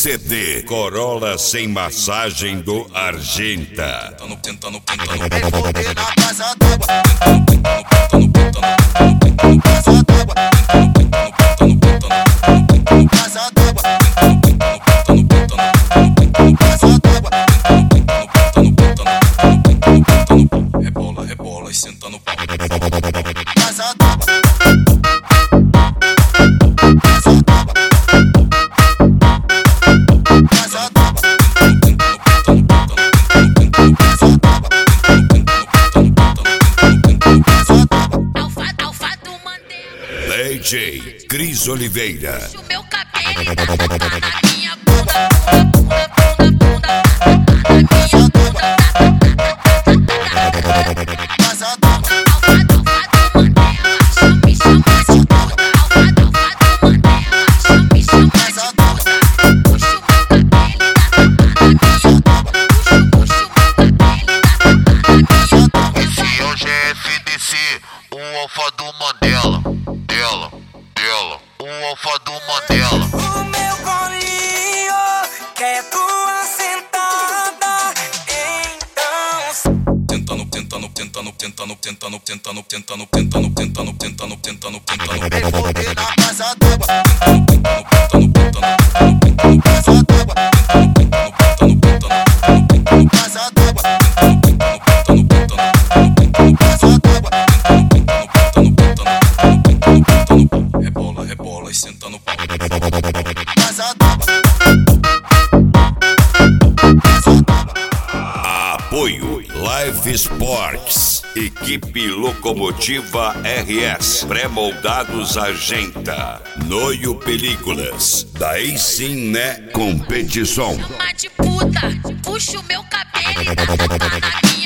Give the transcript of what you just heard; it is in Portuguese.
CD Corolla sem massagem do Argenta. Vem foder na casa d'água. Casa d'água. Casa d'água. Rebola, rebola e senta no pau. Casa d'água. DJ Cris Oliveira. O meu cabelo na minha bunda, bunda, bunda, bunda, na minha bunda. Casa d'água. Alfado Mandela, me chama de puta. Alfado Mandela, me chama de puta. Puxa o meu cabelo na minha bunda. Puxa o meu cabelo na minha bunda. Esse é o GFDC, o Alfa do Mandela. O Alfa do Mandela. O meu colinho quer tua sentada. Então Vem foder na casa d'água. Casa d'água. Casa d'água. Casa d'água. Rebola, rebola e senta no pau. Casa d'água. Apoio Live Sports. Equipe Locomotiva RS. Pré-moldados Argenta. Noio Películas. Daí sim, né? Competição. Chama de puta, puxa o meu cabelo na minha